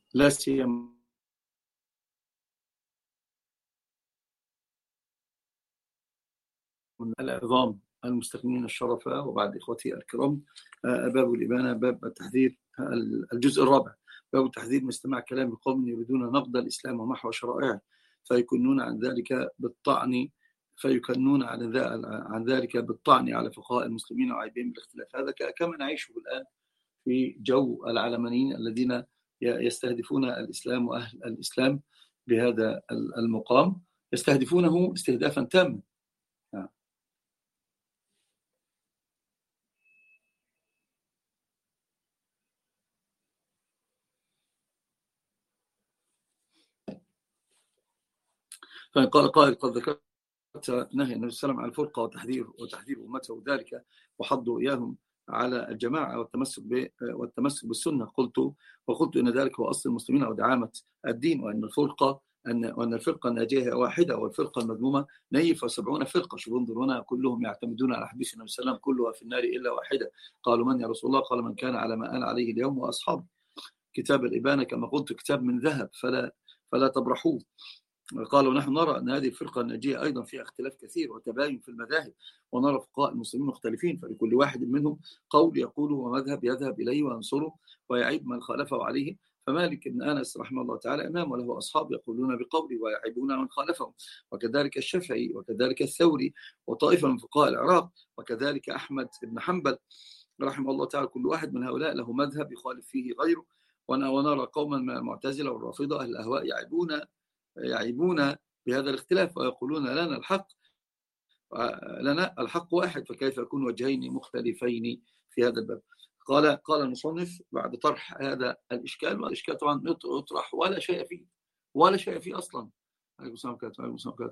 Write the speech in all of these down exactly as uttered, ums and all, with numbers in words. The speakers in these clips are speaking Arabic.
لا سيما من العظام المستثمرين الشرفاء وبعد إخوتي الكرام. باب الإبانة، باب التحذير، الجزء الرابع، باب التحذير من استماع كلام قوم يريدون نقض الإسلام ومحو شرائعه فيكنون عن ذلك بالطعن فيكنون عن ذلك بالطعن على فقهاء المسلمين وعيبهم بالاختلاف. هذا كما نعيشه الآن في جو العلمانيين الذين يستهدفون الإسلام وأهل الإسلام بهذا المقام، يستهدفونه استهدافا تاما. فقال قائل قد ذكرت نهي النبي صلى الله عليه وسلم عن الفرقة وتحذير وتحذير أمته ذلك وحضوا إياهم على الجماعة والتمسك والتمسك بالسنة. قلت وقلت إن ذلك هو أصل المسلمين ودعامة الدين، وأن الفرقة أن وأن الفرقة الناجية واحدة والفرقة المذمومة نيف وسبعون فرقة. شوف انظر هنا كلهم يعتمدون على حديث النبي صلى الله عليه وسلم كلها في النار إلا واحدة. قالوا من يا رسول الله؟ قال من كان على ما أنا عليه اليوم وأصحابه. كتاب الإبانة كما قلت كتاب من ذهب فلا فلا تبرحوه. قالوا نحن نرى أن هذه الفرقة الناجية أيضا فيها اختلاف كثير وتباين في المذاهب، ونرى فقهاء المسلمين مختلفين، فلكل واحد منهم قول يقوله ومذهب يذهب إليه وينصره ويعيب من خالفه عليه. فمالك بن أنس رحمه الله تعالى إمام وله أصحاب يقولون بقوله ويعيبون من خالفهم، وكذلك الشافعي وكذلك الثوري وطائفة من فقهاء العراق وكذلك أحمد بن حنبل رحمه الله تعالى. كل واحد من هؤلاء له مذهب يخالف فيه غيره. ونرى قوما من المعتزلة والرافضة أهل الأهواء يعيبون يعيبون بهذا الاختلاف ويقولون لنا الحق لنا الحق واحد، فكيف يكون وجهين مختلفين في هذا الباب؟ قال قال المصنف بعد طرح هذا الإشكال، والإشكال طبعا يطرح ولا شيء فيه ولا شيء فيه أصلا. عليكم السلام عليكم السلام.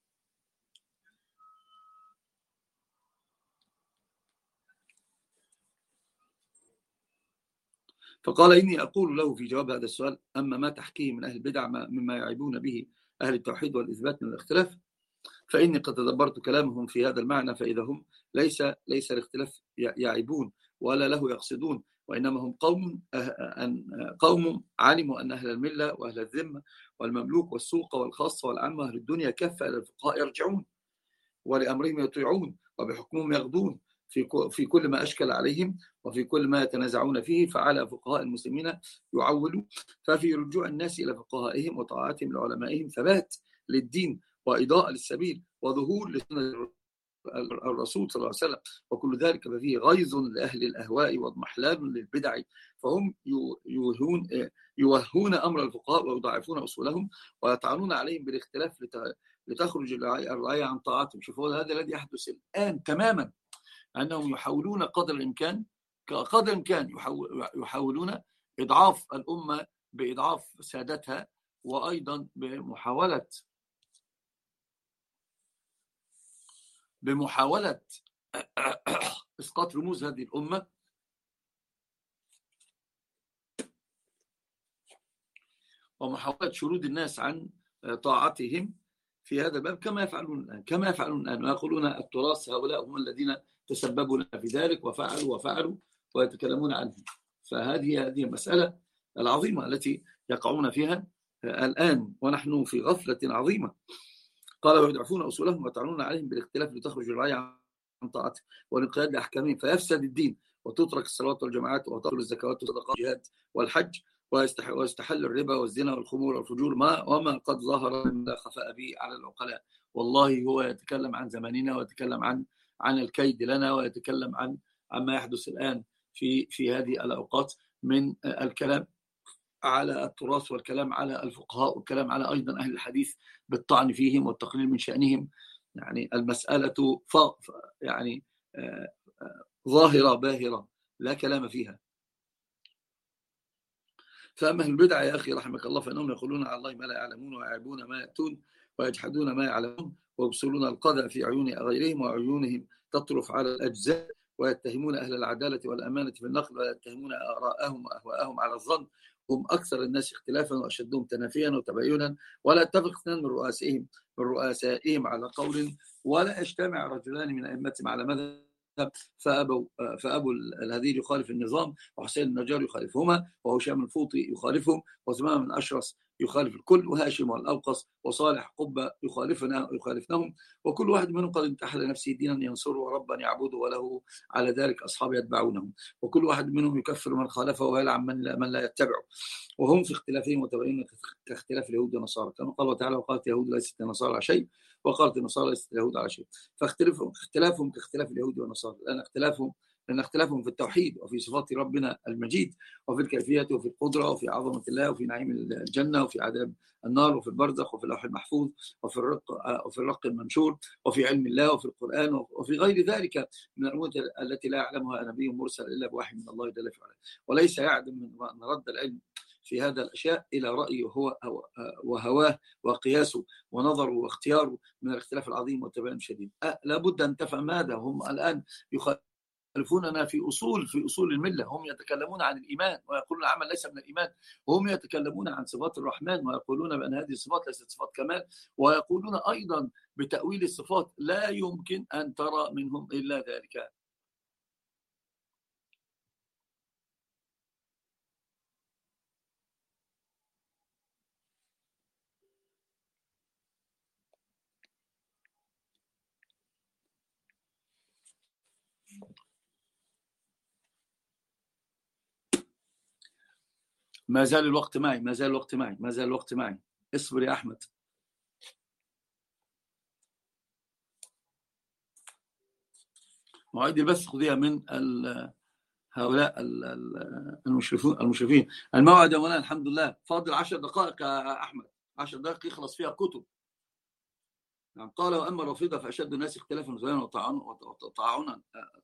فقال إني أقول له في جواب هذا السؤال: أما ما تحكيه من أهل البدع مما يعيبون به أهل التوحيد والإثبات من الاختلاف فإني قد تدبرت كلامهم في هذا المعنى، فإذا هم ليس ليس الاختلاف يعيبون ولا له يقصدون، وإنما هم قوم قوم علموا أن أهل الملة وأهل الذمة والمملوك والسوق والخاصة والعامة وأهل الدنيا كافة إلى الفقهاء يرجعون ولأمرهم يطيعون وبحكمهم يغضون في في كل ما أشكل عليهم وفي كل ما يتنازعون فيه، فعلى فقهاء المسلمين يعولوا. ففي رجوع الناس إلى فقهائهم وطاعتهم لعلمائهم ثبات للدين وإضاءة للسبيل وظهور لسنة الرسول صلى الله عليه وسلم، وكل ذلك ففيه غيظ لأهل الأهواء واضمحلال للبدع، فهم يوهون يوهون أمر الفقهاء ويضعفون أصولهم ويطعنون عليهم بالاختلاف لتخرج الرعاية عن طاعتهم. شوفوا هذا الذي يحدث الآن تماما، أنهم يحاولون قدر الإمكان قدر الإمكان يحاولون إضعاف الأمة بإضعاف سادتها، وأيضا بمحاولة بمحاولة إسقاط رموز هذه الأمة ومحاولة شرود الناس عن طاعتهم في هذا الباب كما يفعلون الآن كما يفعلون الآن ويقولون التراث هؤلاء هم الذين تسببوا لنا في ذلك وفعلوا وفعلوا ويتكلمون عنهم. فهذه هذه المسألة العظيمة التي يقعون فيها الآن ونحن في غفلة عظيمة. قال ويضعفون أصولهم ويطعنون عليهم بالاختلاف لتخرج الرعاية عن طاعته والانقياد لأحكامهم فيفسد الدين وتترك الصلوات والجماعات وتطول الزكوات والصدقات والجهاد والحج ويستحل الربا والزنا والخمور والفجور ما وما قد ظهر من خفاء به على العقلاء. والله هو يتكلم عن زماننا ويتكلم عن عن الكيد لنا ويتكلم عن عما يحدث الآن في في هذه الأوقات من الكلام على التراث والكلام على الفقهاء والكلام على أيضا أهل الحديث بالطعن فيهم والتقليل من شأنهم. يعني المسألة ف يعني ظاهرة باهرة لا كلام فيها. فأما أهل البدع يا أخي رحمك الله فإنهم يقولون على الله ما لا يعلمون ويعيبون ما يأتون ويجحدون ما يعلمون ويبصرون القدر في عيون غيرهم وعيونهم تطرف على الأجزاء ويتهمون أهل العدالة والأمانة في النقل ويتهمون آراءهم وأهواءهم على الظن. هم أكثر الناس اختلافا وأشدهم تنافيا وتباينا ولا يتفق اثنان من رؤسائهم من رؤسائهم على قول ولا يجتمع رجلان من أئمتهم على مذهب فأبوا فأبوا الهذيل يخالف النظام، وحسين النجار يخالفهما، وهشام الفوطي يخالفهم، وثمامة من أشرس يخالف الكل، وهاشم والأوقص وصالح قبة يخالفنا يخالفنهم، وكل واحد منهم قد انتحل لنفسه دينا ينصره وربا يعبده، وله على ذلك أصحاب يتبعونه، وكل واحد منهم يكفر من خالفه ويلعن من لا, من لا يتبعه، وهم في اختلافهم وتبعين كاختلاف اليهود والنصارى، كما قال تعالى: وقالت اليهود ليست النصارى على شيء، وقالت النصارى ليست اليهود على شيء. فاختلافهم اختلافهم كاختلاف اليهود والنصارى، لأن اختلافهم لأن اختلافهم في التوحيد وفي صفات ربنا المجيد، وفي الكيفية وفي القدرة وفي عظمة الله وفي نعيم الجنة وفي عذاب النار وفي البرزخ وفي اللوح المحفوظ وفي الرق وفي الرق المنشور وفي علم الله وفي القرآن وفي غير ذلك من الأمور التي لا يعلمها نبي مرسل إلا بوحي من الله جل وعلا. وليس يعدم من رد العلم في هذا الأشياء إلى رأيه هو وهواه وقياسه ونظره واختياره من الاختلاف العظيم والتباين الشديد. أه لابد أن تفهم هذا. هم الآن يخالفوننا في أصول في أصول الملة. هم يتكلمون عن الإيمان ويقولون العمل ليس من الإيمان، وهم يتكلمون عن صفات الرحمن ويقولون بأن هذه الصفات ليست صفات كمال، ويقولون أيضا بتأويل الصفات لا يمكن أن ترى منهم إلا ذلك. ما زال الوقت معي ما زال الوقت معي ما زال الوقت معي اصبر يا أحمد. مواعيد البث خذيها من هؤلاء المشرفين المشرفين الموعد يا مولانا الحمد لله فاضل عشر دقائق يا أحمد، عشر دقائق يخلص فيها كتب. يعني قال: وأما الرافضة فأشد الناس اختلافا وتطاعنا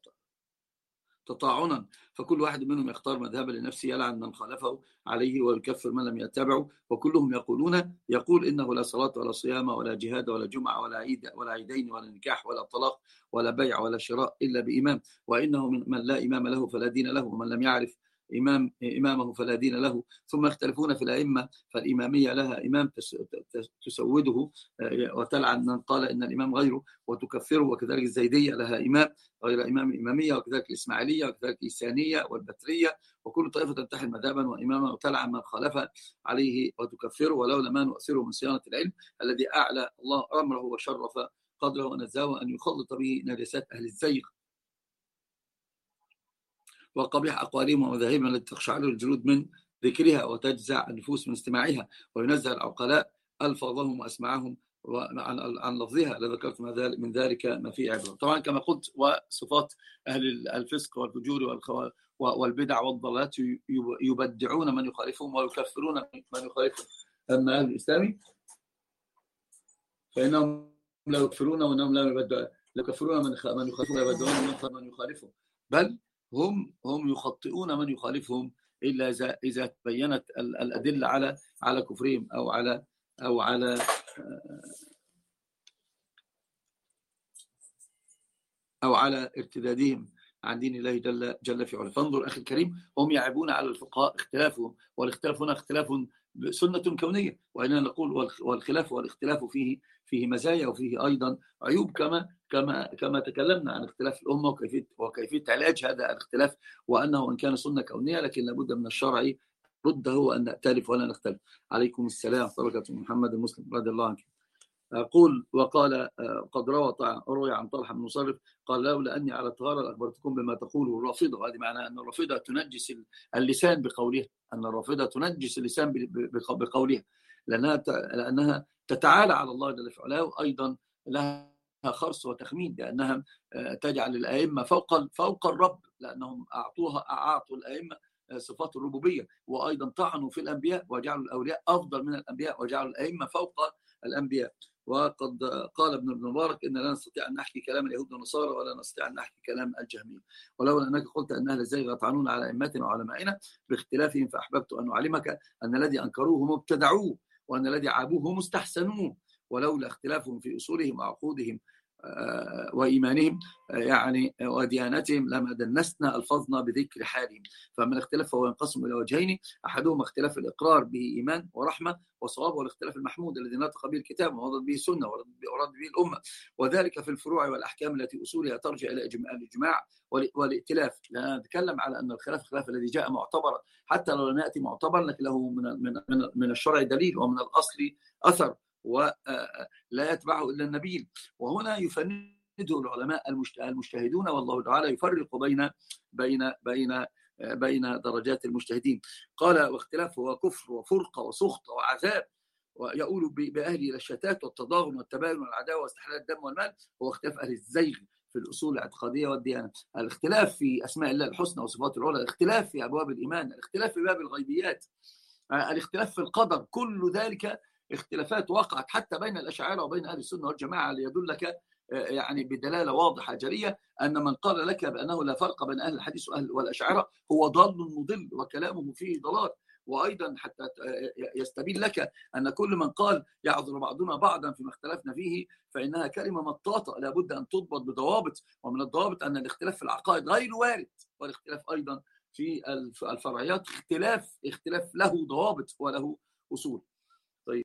تطاعنا فكل واحد منهم يختار مذهبا لنفسه يلعن من خالفه عليه ويكفر من لم يتبعه، وكلهم يقولون يقول إنه لا صلاة ولا صيام ولا جهاد ولا جمعة ولا عيد ولا عيدين ولا نكاح ولا طلاق ولا بيع ولا شراء إلا بإمام، وإنه من لا إمام له فلا دين له، ومن لم يعرف إمام إمامه فلا دين له. ثم يختلفون في الأئمة، فالإمامية لها إمام تسوده وتلعن من قال إن الإمام غيره وتكفره، وكذلك الزيدية لها إمام غير إمام الإمامية، وكذلك الإسماعيلية وكذلك الإسانية والبترية، وكل طائفة تنتحل مذهبا وإماما وتلعن من خالف عليه وتكفره، ولولا ما نؤثره من صيانة العلم الذي أعلى الله أمره وشرف قدره ونزاه أن يخلط به نجاسات أهل الزيغ وقبيح أقوالهم ومذاهبهم التي تخشعر الجلود من ذكرها وتجزع النفوس من استماعها، وينزه العقلاء ألفاظهم وأسماعهم عن عن لفظها. لذكرت من ذلك ما فيه عبرة. طبعا كما قلت، وصفات أهل الفسق والفجور والبدع والضلالات يبدعون من يخالفهم ويكفرون من يخالفهم. أما أهل الإسلام فإنهم لا يكفرون وإنهم لا يبدعون، لا يكفرون من يخالفهم ويبدعون من يخالفهم، بل هم هم يخطئون من يخالفهم إلا إذا إذا تبينت الأدلة على على كفرهم أو على أو على أو على ارتدادهم عن دين الله جل جل في علاه. فانظر أخي الكريم، هم يعيبون على الفقهاء اختلافهم، والاختلاف هنا اختلاف سنة كونية، وإننا نقول والخلاف والاختلاف فيه فيه مزايا وفيه أيضا عيوب، كما كما كما تكلمنا عن اختلاف الأمة وكيفية وكيفية علاج هذا الاختلاف، وأنه إن كان سنة كونية لكن لابد من الشرع رده وأن نأتلف ولا نختلف. عليكم السلام ورحمة الله. محمد المسلم رضي الله عنه أقول: وقال قد روى روي عن طلحة بن مصرف قال: لولا أني على طهارة لأخبرتكم بما تقوله الرافضة. وهذه معناها أن الرافضة تنجس اللسان بقولها، أن الرافضة تنجس اللسان بقولها، لأنها لأنها تتعالى على الله جل وعلا، وأيضا لها خرص وتخمين، لأنها تجعل الأئمة فوق فوق الرب، لأنهم أعطوها أعطوا الأئمة صفات الربوبية، وأيضا طعنوا في الأنبياء وجعلوا الأولياء أفضل من الأنبياء وجعلوا الأئمة فوق الأنبياء. وقد قال ابن المبارك: إن لا نستطيع أن نحكي كلام اليهود والنصارى ولا نستطيع أن نحكي كلام الجهمية، ولولا أنك قلت أن أهل الزيغ يطعنون على أئمتنا وعلمائنا باختلافهم، فأحببت أن أعلمك أن الذي أنكروه هم ابتدعوه، وأن الذي عابوه هم استحسنوه، ولولا اختلافهم في أصولهم وعقودهم وإيمانهم يعني وديانتهم لما دنسنا ألفظنا بذكر حالهم. فمن الاختلاف فهو ينقسم إلى وجهين، أحدهما اختلاف الإقرار به إيمان ورحمة وصواب، والاختلاف المحمود الذي نطق به الكتاب وورد به السنة ورد به الأمة، وذلك في الفروع والأحكام التي أصولها ترجع إلى الإجماع والائتلاف. لا نتكلم على أن الخلاف الخلاف الذي جاء معتبرا حتى لو لم يأتي معتبرا لكن له من من من الشرع دليل ومن الأصل أثر ولا يتبعه إلا النبيل. وهنا يفنده العلماء المجتهدون، والله تعالى يفرق بين بين بين بين درجات المجتهدين. قال واختلاف هو كفر وفرقة وسخط وعذاب ويؤول بأهله إلى الشتات والتضاغن والتباين والعداوة واستحلال الدم والمال، هو اختلاف أهل الزيغ في الأصول الاعتقادية والديانة. الاختلاف في أسماء الله الحسنى وصفاته العلى، الاختلاف في أبواب الإيمان، الاختلاف في باب الغيبيات، الاختلاف في القدر، كل ذلك اختلافات وقعت حتى بين الأشاعرة وبين أهل السنة والجماعة، ليدلك يعني بدلالة واضحة جلية أن من قال لك بأنه لا فرق بين أهل الحديث وأهل والأشاعرة هو ضال مضل وكلامه فيه ضلال. وأيضا حتى يستبين لك أن كل من قال يعذر بعضنا بعضا فيما اختلفنا فيه فإنها كلمة مطاطة لابد أن تضبط بضوابط، ومن الضوابط أن الاختلاف في العقائد غير وارد، والاختلاف أيضا في الفرعيات اختلاف اختلاف له ضوابط وله أصول.